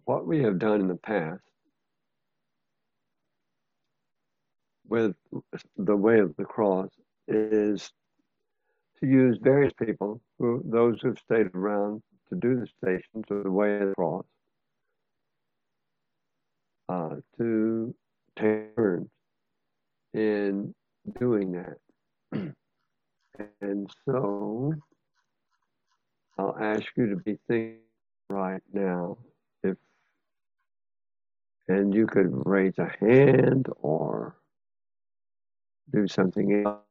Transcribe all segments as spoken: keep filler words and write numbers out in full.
what we have done in the past with the way of the cross is to use various people, who, those who've stayed around to do the stations or the way of the cross, uh, to take turns in doing that. And so I'll ask you to be thinking right now, if, and you could raise a hand or do something else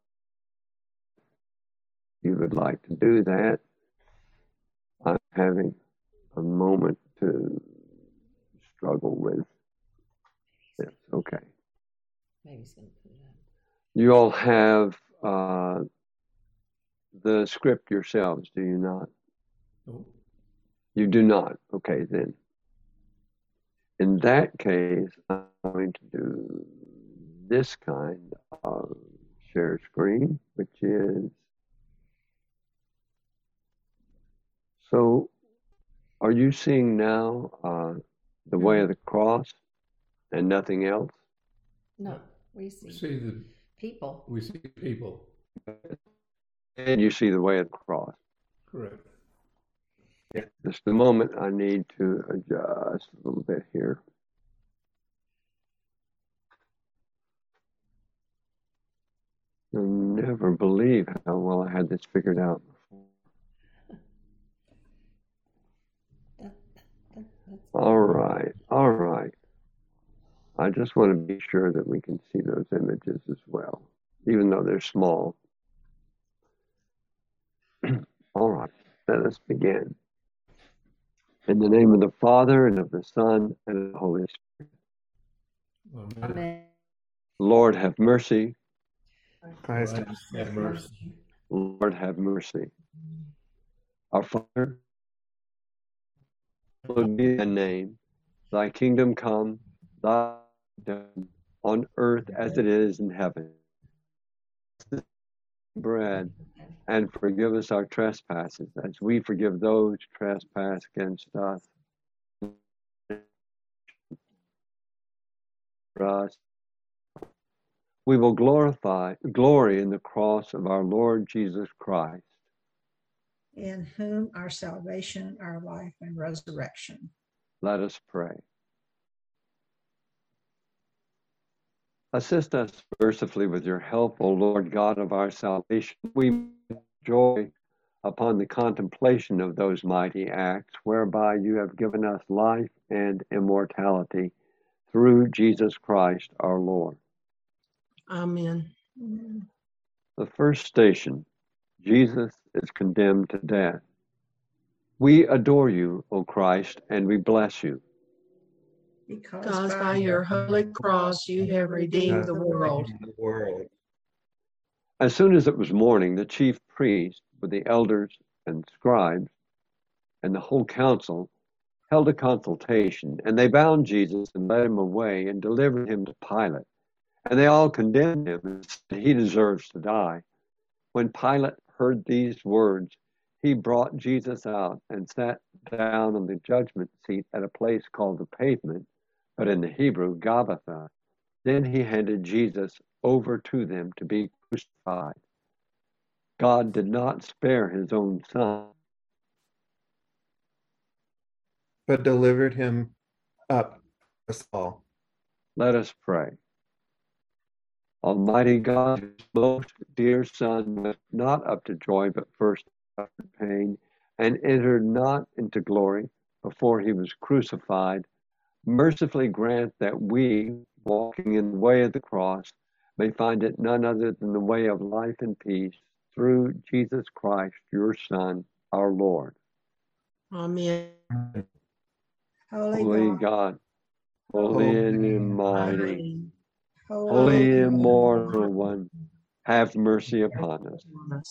you would like to do that. I'm having a moment to struggle with this. Okay. Maybe he's going to put it up. You all have uh, the script yourselves, do you not? No. You do not. Okay, then. In that case, I'm going to do this kind of share screen, which is, so are you seeing now uh, the No. way of the cross and nothing else? No, we see, We see the people. we see people. And you see the way of the cross. Correct. Yeah, just a moment, I need to adjust a little bit here. You'll never believe how well I had this figured out before. That, that, that's All right, all right. I just want to be sure that we can see those images as well, even though they're small. All right, let us begin. In the name of the Father, and of the Son, and of the Holy Spirit. Amen. Amen. Lord, have mercy. Christ, Christ have mercy. Lord, have mercy. Our Father, hallowed be thy name. Thy kingdom come, thy done on earth as it is in heaven. Bread, and forgive us our trespasses, as we forgive those who trespass against us. For us, we will glorify, glory in the cross of our Lord Jesus Christ, in whom our salvation, our life, and resurrection. Let us pray. Assist us mercifully with your help, O Lord God of our salvation. We joy upon the contemplation of those mighty acts whereby you have given us life and immortality through Jesus Christ our Lord. Amen. The first station, Jesus is condemned to death. We adore you, O Christ, and we bless you. Because, Because by your holy cross you have redeemed the world. The world. As soon as it was morning, the chief priests, with the elders and scribes, and the whole council, held a consultation, and they bound Jesus and led him away and delivered him to Pilate. And they all condemned him and said, he deserves to die. When Pilate heard these words, he brought Jesus out and sat down on the judgment seat at a place called the Pavement, but in the Hebrew, Gabbatha. Then he handed Jesus over to them to be crucified. God did not spare his own son, But delivered him up to us all. Let us pray. Almighty God, whose most dear Son went not up to joy, but first suffered pain, and entered not into glory before he was crucified, mercifully grant that we, walking in the way of the cross, may find it none other than the way of life and peace, through Jesus Christ, your Son, our Lord. Amen. Holy, Holy God, God, holy and mighty, Amen. holy, holy immortal one, have mercy upon us.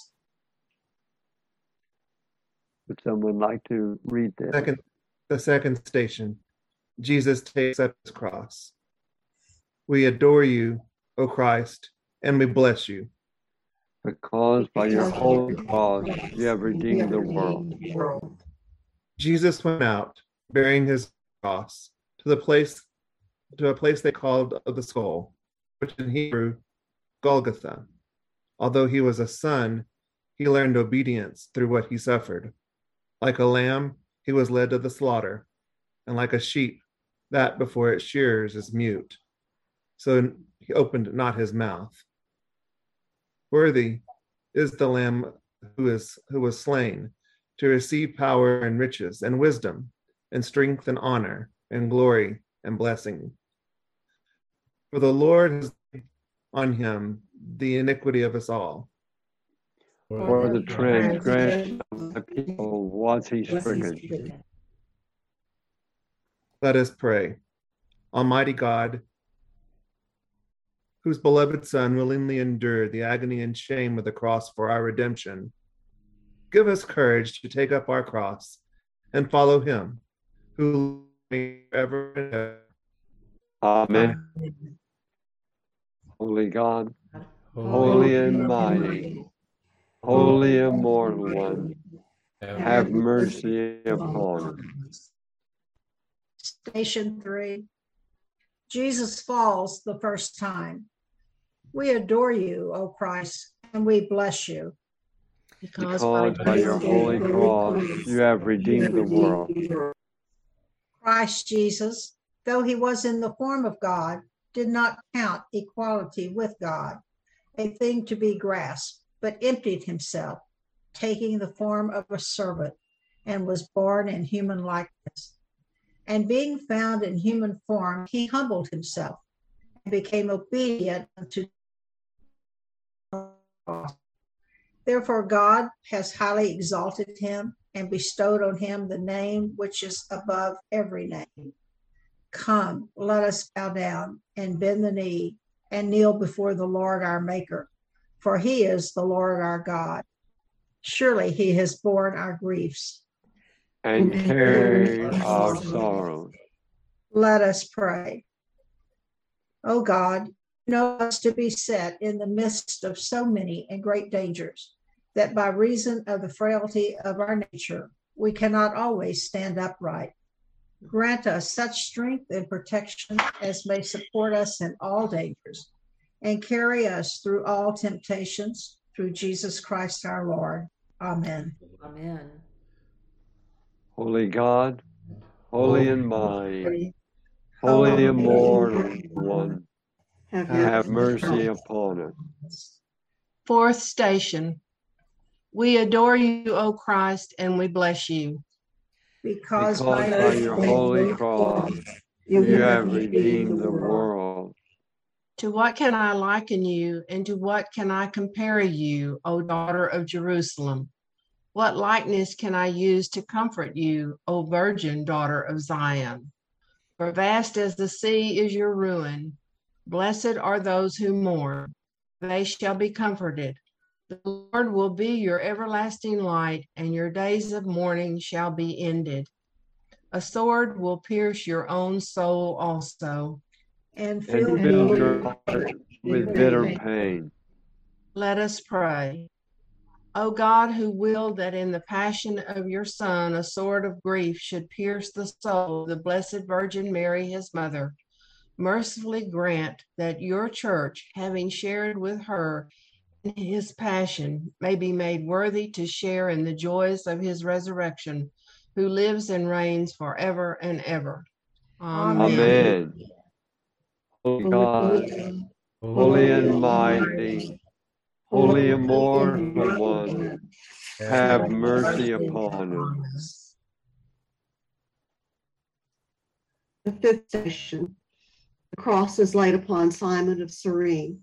Would someone like to read this? Second, the second station, Jesus takes up his cross. We adore you, O Christ, and we bless you. Because by your Because holy you- cross you have you redeemed have the redeemed world. the world. Jesus went out, bearing his cross to the place to a place they called of the skull, which in Hebrew, Golgotha. Although he was a son, he learned obedience through what he suffered. Like a lamb, he was led to the slaughter, and like a sheep, that before its shearers is mute. So he opened not his mouth. Worthy is the Lamb who is who was slain to receive power and riches and wisdom and strength and honor and glory and blessing. For the Lord has laid on him the iniquity of us all. For the transgression of the people was he stricken. Let us pray. Almighty God, whose beloved Son willingly endured the agony and shame of the cross for our redemption, give us courage to take up our cross and follow him, who lives forever and ever. Amen. Holy God, holy and mighty, holy immortal one, have mercy upon us. Station three. Jesus falls the first time. We adore you, O Christ, and we bless you. Because by your holy cross you have redeemed the world. Christ Jesus, though he was in the form of God, did not count equality with God a thing to be grasped, but emptied himself, taking the form of a servant, and was born in human likeness. And being found in human form, he humbled himself and became obedient unto death. Therefore, God has highly exalted him and bestowed on him the name which is above every name. Come, let us bow down and bend the knee and kneel before the Lord our Maker, for he is the Lord our God. Surely he has borne our griefs And carried our sorrows. Let us pray. O God, you know us to be set in the midst of so many and great dangers, that by reason of the frailty of our nature, we cannot always stand upright. Grant us such strength and protection as may support us in all dangers and carry us through all temptations, through Jesus Christ our Lord. Amen. Amen. Holy God, holy and mighty, holy immortal one, have mercy upon us. Fourth station. We adore you, O Christ, and we bless you. Because, Because by your holy cross you have redeemed the world. To what can I liken you, and to what can I compare you, O daughter of Jerusalem? What likeness can I use to comfort you, O virgin daughter of Zion? For vast as the sea is your ruin. Blessed are those who mourn, they shall be comforted. The Lord will be your everlasting light, and your days of mourning shall be ended. A sword will pierce your own soul also. and And fill fill you your heart with bitter pain. Let us pray. O God, who willed that in the passion of your Son a sword of grief should pierce the soul of the Blessed Virgin Mary, his mother, mercifully grant that your church, having shared with her in his passion, may be made worthy to share in the joys of his resurrection, who lives and reigns forever and ever. Amen. Amen. Holy God, holy and mighty, holy immortal one, have mercy upon us. The fifth station. The cross is laid upon Simon of Cyrene.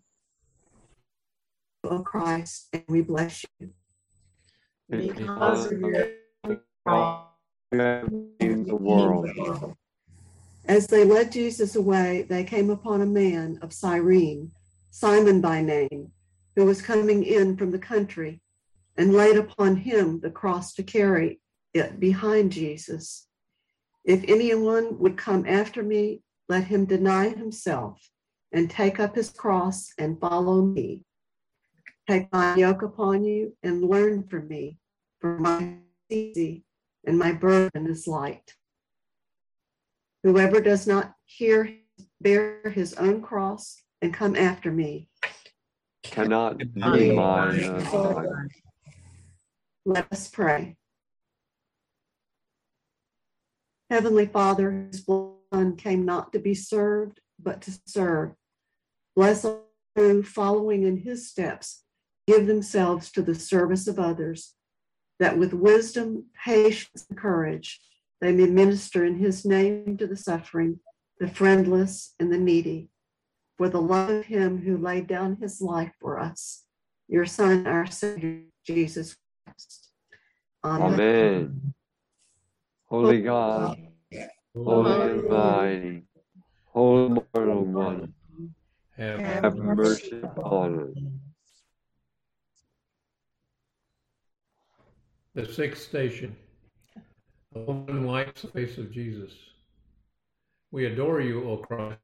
O Christ, and we bless you. Because of your cross you have redeemed the world. As they led Jesus away, they came upon a man of Cyrene, Simon by name, who was coming in from the country, and laid upon him the cross to carry it behind Jesus. If anyone would come after me, let him deny himself and take up his cross and follow me. Take my yoke upon you and learn from me, for my yoke is easy and my burden is light. Whoever does not hear, bear his own cross and come after me cannot be Be my my disciple. Let us pray. Heavenly Father, his Son came not to be served, but to serve. Bless all who, following in his steps, give themselves to the service of others, that with wisdom, patience, and courage, they may minister in his name to the suffering, the friendless, and the needy. For the love of him who laid down his life for us, your Son, our Savior, Jesus Christ. Amen. Amen. Holy God, holy and mighty, holy immortal one, Have, have mercy upon us. The sixth station. A woman wipes the face of Jesus. We adore you, O Christ.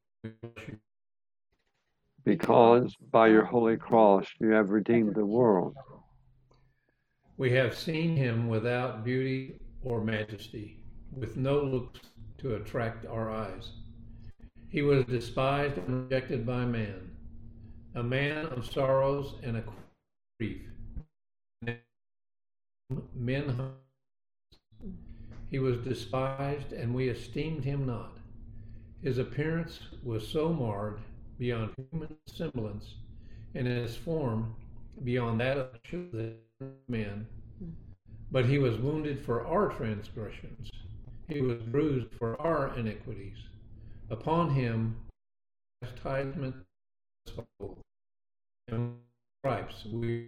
Because by your holy cross you have redeemed the world. We have seen him without beauty or majesty, with no looks to attract our eyes. He was despised and rejected by man, a man of sorrows and a grief. Men, he was despised, and we esteemed him not. His appearance was so marred beyond human semblance, and his form beyond that of men. But he was wounded for our transgressions. He was bruised for our iniquities. Upon him, chastisement, and stripes we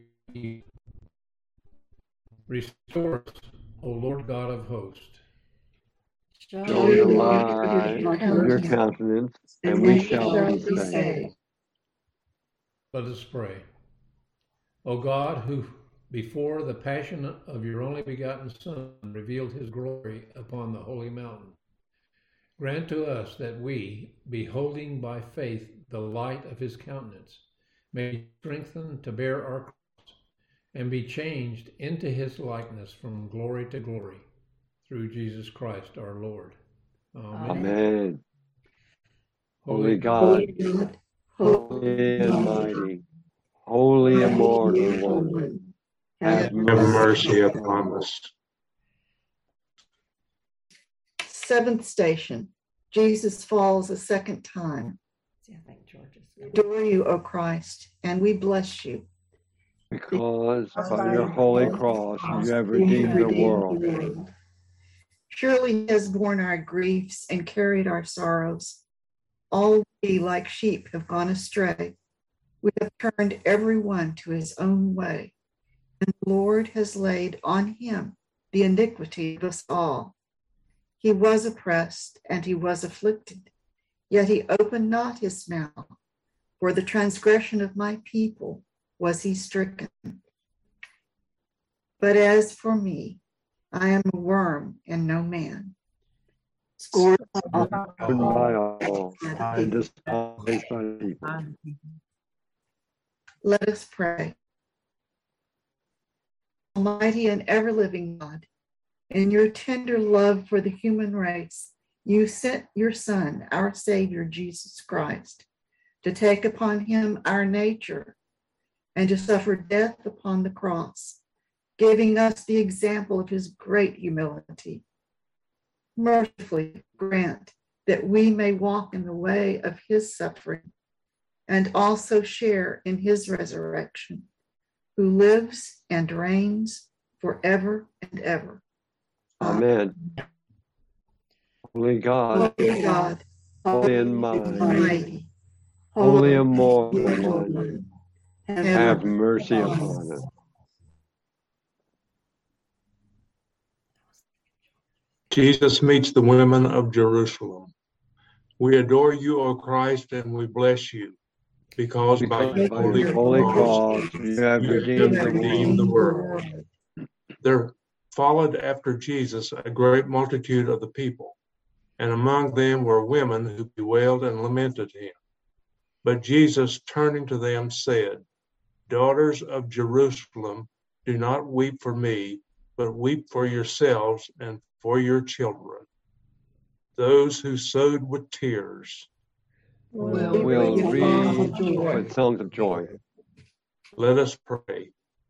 restore us, O Lord God of hosts. Show the light of your countenance, and we shall be saved. Let us pray. O God, who before the passion of your only begotten Son revealed his glory upon the holy mountain, grant to us that we, beholding by faith the light of his countenance, may be strengthened to bear our cross and be changed into his likeness from glory to glory, through Jesus Christ our Lord. Amen. Amen. Holy God, holy and mighty, holy immortal one, have mercy upon us. Seventh station. Jesus falls a second time. See, I think George is We adore you, O Christ, and we bless you. Because by your holy cross you have redeemed the world. Surely he has borne our griefs and carried our sorrows. All we like sheep have gone astray. We have turned every one to his own way, and the Lord has laid on him the iniquity of us all. He was oppressed and he was afflicted, yet he opened not his mouth. For the transgression of my people was he stricken. But as for me, I am a worm and no man, scorned by all, By all, and despised by people. Let us pray. Almighty and ever-living God, in your tender love for the human race, you sent your Son, our Savior, Jesus Christ, to take upon him our nature and to suffer death upon the cross, giving us the example of his great humility. Mercifully grant that we may walk in the way of his suffering and also share in his resurrection, who lives and reigns forever and ever. Amen. Holy God, Holy God, holy and mighty, mighty, holy immortal one, one, have mercy upon us. Jesus meets the women of Jerusalem. We adore you, O Christ, and we bless you, because by Because your by holy, your holy cross, cross you have you redeemed have the redeemed world. the world. There followed after Jesus a great multitude of the people, and among them were women who bewailed and lamented him. But Jesus, turning to them, said, Daughters of Jerusalem, do not weep for me, but weep for yourselves and for your children. those who sowed with tears. Will We'll reap read with joy. with songs of joy. Let us pray.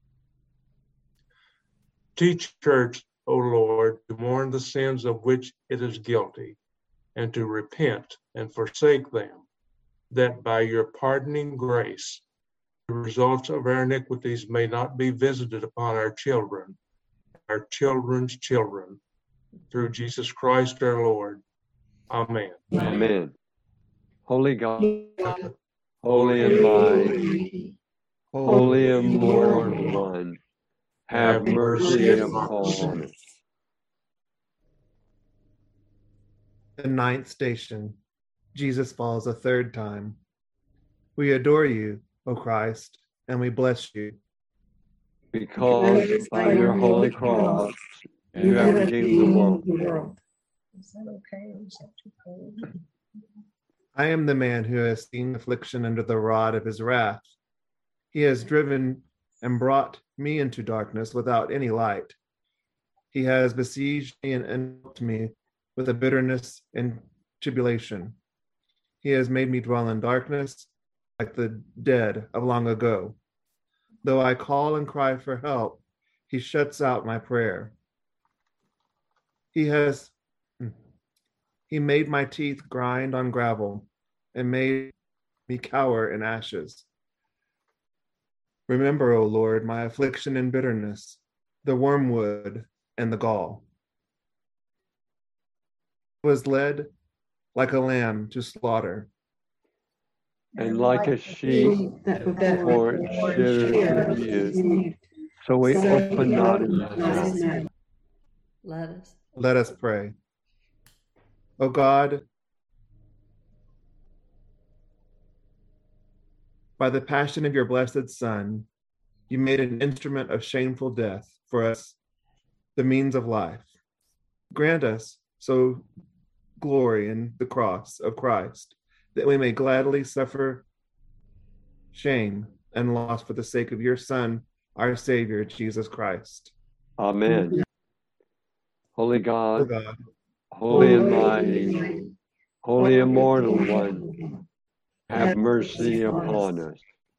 Teach church, O Lord, to mourn the sins of which it is guilty, and to repent and forsake them, that by your pardoning grace, the results of our iniquities may not be visited upon our children, our children's children, through Jesus Christ our Lord. Amen. Amen. Holy God, holy and mighty, holy and immortal one, have mercy upon us. The ninth station, Jesus falls a third time. We adore you, O Christ, and we bless you. Because by your holy cross, you have redeemed the world. Is that okay? Or is that too cold? I am the man who has seen affliction under the rod of his wrath. He has driven and brought me into darkness without any light. He has besieged me and enveloped me with a bitterness and tribulation. He has made me dwell in darkness like the dead of long ago. Though I call and cry for help, he shuts out my prayer. He has He made my teeth grind on gravel and made me cower in ashes. Remember, O Lord, my affliction and bitterness, the wormwood and the gall. I was led like a lamb to slaughter, And like a sheep before its shearer is used, so we open not his mouth. Let us. Let us pray. O God, by the passion of your blessed Son, you made an instrument of shameful death for us, the means of life. Grant us so glory in the cross of Christ, that we may gladly suffer shame and loss for the sake of your Son, our Savior, Jesus Christ. Amen. Holy O God, God, holy and mighty, holy immortal one, have mercy upon us.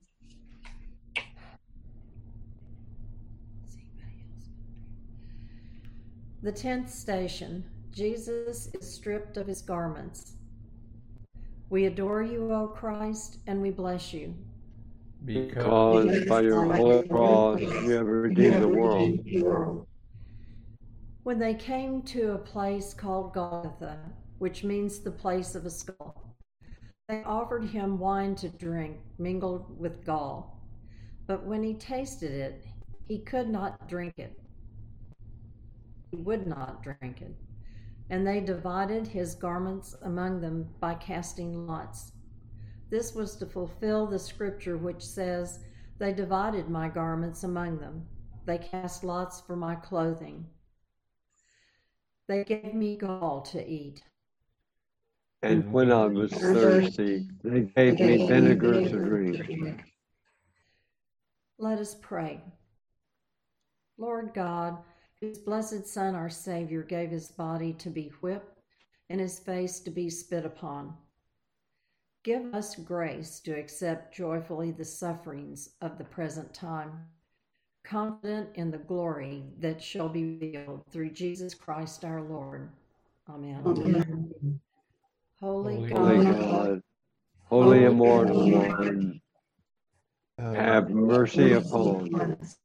The tenth station, Jesus is stripped of his garments. We adore you, O Christ, and we bless you. Because by your holy cross you have redeemed the world. When they came to a place called Golgotha, which means the place of a skull, they offered him wine to drink mingled with gall. But when he tasted it, he could not drink it. He would not drink it. And they divided his garments among them by casting lots. This was to fulfill the scripture which says, "They divided my garments among them. They cast lots for my clothing. They gave me gall to eat. And when I was thirsty, they gave me vinegar to drink." Let us pray. Lord God, whose blessed Son, our Savior, gave his body to be whipped and his face to be spit upon, give us grace to accept joyfully the sufferings of the present time, confident in the glory that shall be revealed through Jesus Christ our Lord. Amen. Amen. Holy Holy God, Holy God, holy immortal one, uh, have mercy upon us.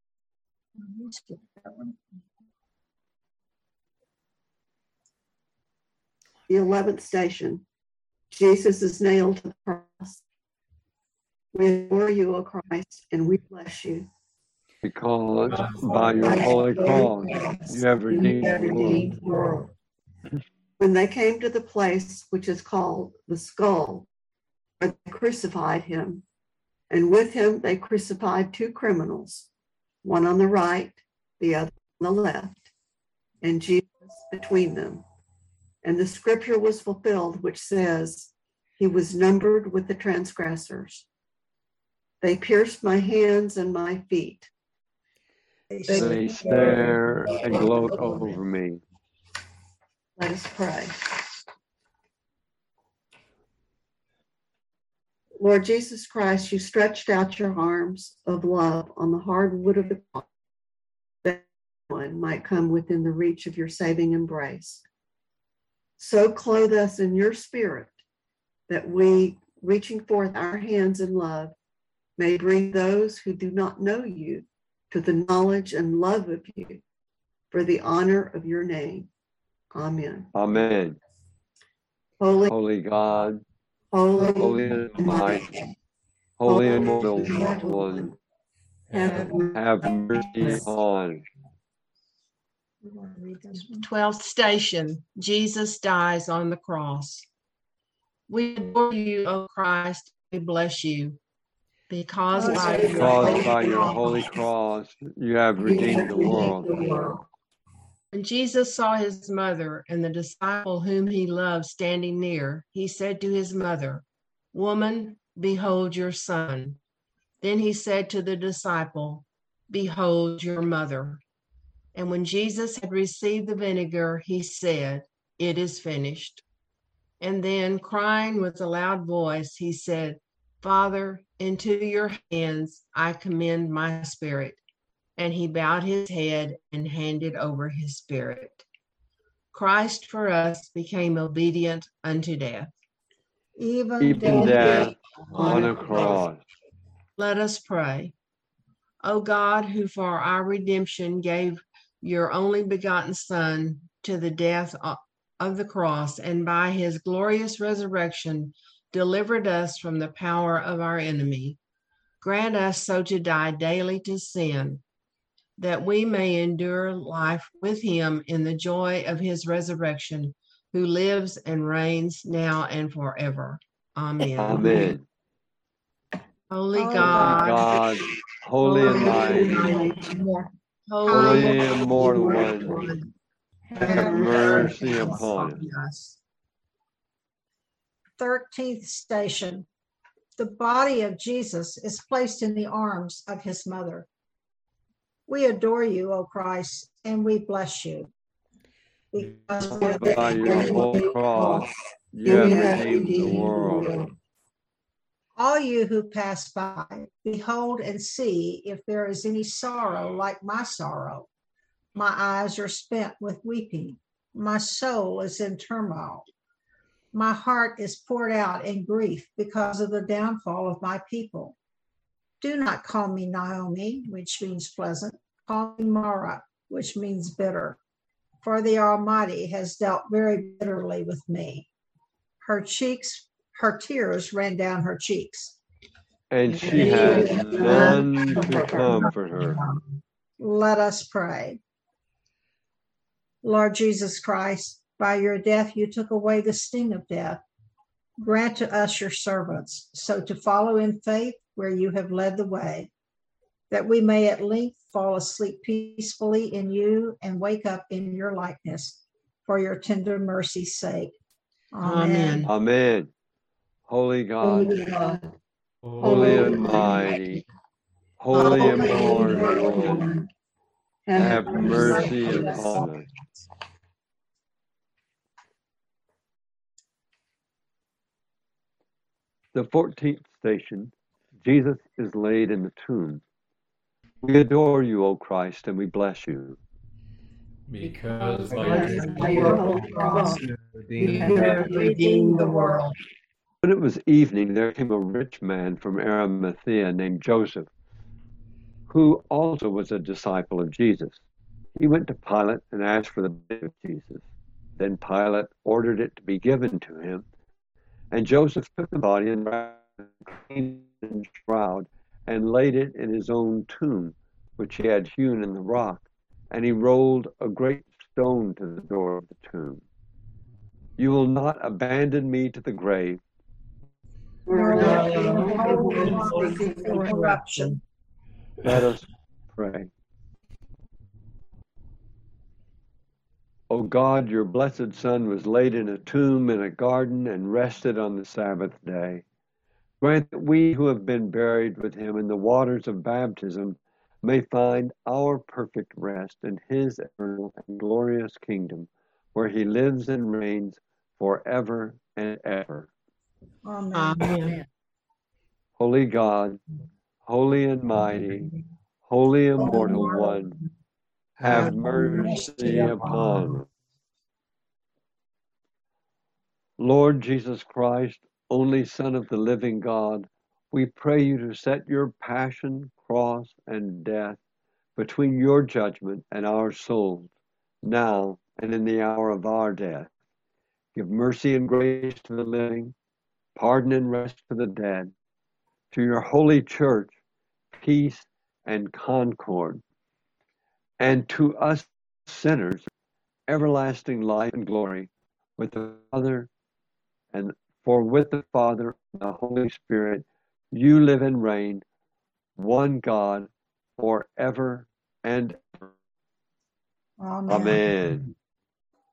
The eleventh station, Jesus is nailed to the cross. We adore you, O Christ, and we bless you. Because by your holy cross you have redeemed the world. When they came to the place which is called the skull, where they crucified him, and with him they crucified two criminals, one on the right, the other on the left, and Jesus between them. And the scripture was fulfilled, which says, he was numbered with the transgressors. They pierced my hands and my feet. They stare and gloat over me. Let us pray. Lord Jesus Christ, you stretched out your arms of love on the hard wood of the cross that one might come within the reach of your saving embrace. So clothe us in your spirit that we, reaching forth our hands in love, may bring those who do not know you to the knowledge and love of you for the honor of your name. Amen. Amen. Holy, Holy God, holy, holy and mighty, holy and immortal one, have have mercy upon us. twelfth station, Jesus dies on the cross. We adore you, O Christ, we bless you, because by your Because holy by your cross, holy cross you have redeemed the world. when Jesus saw his mother and the disciple whom he loved standing near, he said to his mother, "Woman, behold your son." Then he said to the disciple, "Behold your mother." And when Jesus had received the vinegar, he said, "It is finished." And then, crying with a loud voice, he said, "Father, into your hands I commend my spirit." And he bowed his head and handed over his spirit. Christ for us became obedient unto death. Even, Even death death on a cross. Let us pray. O God, who for our redemption gave your only begotten Son to the death of the cross, and by his glorious resurrection delivered us from the power of our enemy, grant us so to die daily to sin, that we may endure life with him in the joy of his resurrection, who lives and reigns now and forever. Amen. Amen. Holy Holy God, God, holy and mighty, holy and immortal one, have mercy upon us. thirteenth station. The body of Jesus is placed in the arms of his mother. We adore you, O Christ, and we bless you. Because by your holy cross, you have redeemed the world. all you who pass by, behold and see if there is any sorrow like my sorrow. My eyes are spent with weeping. My soul is in turmoil. My heart is poured out in grief because of the downfall of my people. Do not call me Naomi, which means pleasant. Call me Mara, which means bitter. For the Almighty has dealt very bitterly with me. Her cheeks, her tears ran down her cheeks. And she has none to comfort her. Let us pray. Lord Jesus Christ, by your death you took away the sting of death. Grant to us, your servants, so to follow in faith where you have led the way, that we may at length fall asleep peacefully in you and wake up in your likeness, for your tender mercy's sake. Amen. Amen. Amen. Holy God, Holy God, holy and mighty, holy and immortal one, have mercy upon us. The fourteenth station, Jesus is laid in the tomb. We adore you, O Christ, and we bless you. Because Because by by your your holy cross, You Redeemed. have redeemed the world. When it was evening, there came a rich man from Arimathea named Joseph, who also was a disciple of Jesus. He went to Pilate and asked for the body of Jesus. Then Pilate ordered it to be given to him. And Joseph took the body and wrapped it in a clean shroud and laid it in his own tomb, which he had hewn in the rock. And he rolled a great stone to the door of the tomb. You will not abandon me to the grave. Nor Lord, let your your holy holy one one see see corruption. Let us pray. O God, your blessed Son was laid in a tomb in a garden and rested on the Sabbath day. Grant that we who have been buried with him in the waters of baptism may find our perfect rest in his eternal and glorious kingdom, where he lives and reigns forever and ever. Amen. Amen. Holy God, holy and mighty, holy immortal one, have mercy upon us. Lord Jesus Christ, only Son of the living God, we pray you to set your passion, cross, and death between your judgment and our souls, now and in the hour of our death. Give mercy and grace to the living, pardon and rest to the dead. To your holy church, peace and concord. And to us sinners, everlasting life and glory with the Father, and for with the Father and the Holy Spirit, you live and reign, one God, forever and ever. Amen. Amen.